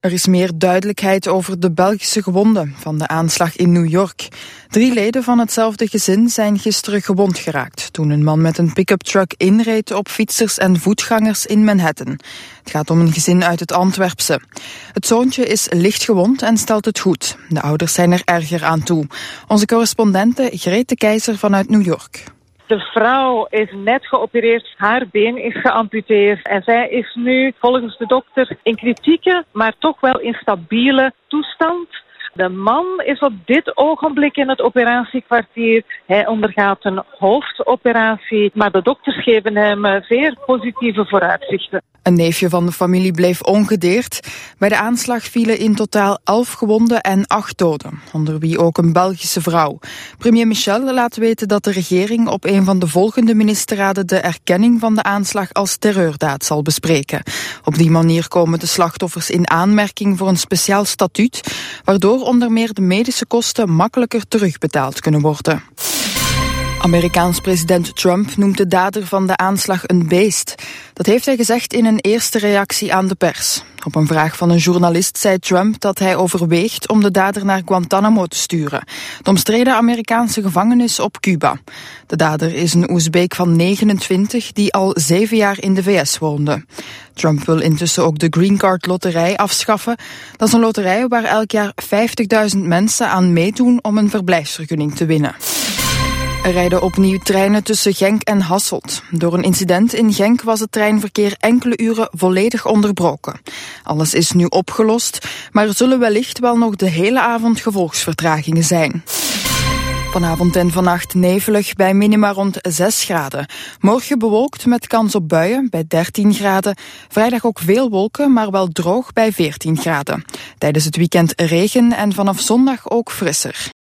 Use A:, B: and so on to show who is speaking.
A: Er is meer duidelijkheid over de Belgische gewonden van de aanslag in New York. 3 leden van hetzelfde gezin zijn gisteren gewond geraakt toen een man met een pick-up truck inreed op fietsers en voetgangers in Manhattan. Het gaat om een gezin uit het Antwerpse. Het zoontje is licht gewond en stelt het goed. De ouders zijn er erger aan toe. Onze correspondente Grete Keizer vanuit New York.
B: De vrouw is net geopereerd, haar been is geamputeerd en zij is nu volgens de dokter in kritieke, maar toch wel in stabiele toestand. De man is op dit ogenblik in het operatiekwartier. Hij ondergaat een hoofdoperatie, maar de dokters geven hem zeer positieve vooruitzichten.
A: Een neefje van de familie bleef ongedeerd. Bij de aanslag vielen in totaal 11 gewonden en 8 doden, onder wie ook een Belgische vrouw. Premier Michel laat weten dat de regering op een van de volgende ministerraden de erkenning van de aanslag als terreurdaad zal bespreken. Op die manier komen de slachtoffers in aanmerking voor een speciaal statuut, waardoor onder meer de medische kosten makkelijker terugbetaald kunnen worden. Amerikaans president Trump noemt de dader van de aanslag een beest. Dat heeft hij gezegd in een eerste reactie aan de pers. Op een vraag van een journalist zei Trump dat hij overweegt om de dader naar Guantanamo te sturen, de omstreden Amerikaanse gevangenis op Cuba. De dader is een Oezbeek van 29 die al 7 jaar in de VS woonde. Trump wil intussen ook de Green Card loterij afschaffen. Dat is een loterij waar elk jaar 50.000 mensen aan meedoen om een verblijfsvergunning te winnen. Er rijden opnieuw treinen tussen Genk en Hasselt. Door een incident in Genk was het treinverkeer enkele uren volledig onderbroken. Alles is nu opgelost, maar er zullen wellicht wel nog de hele avond gevolgsvertragingen zijn. Vanavond en vannacht nevelig bij minima rond 6 graden. Morgen bewolkt met kans op buien bij 13 graden. Vrijdag ook veel wolken, maar wel droog bij 14 graden. Tijdens het weekend regen en vanaf zondag ook frisser.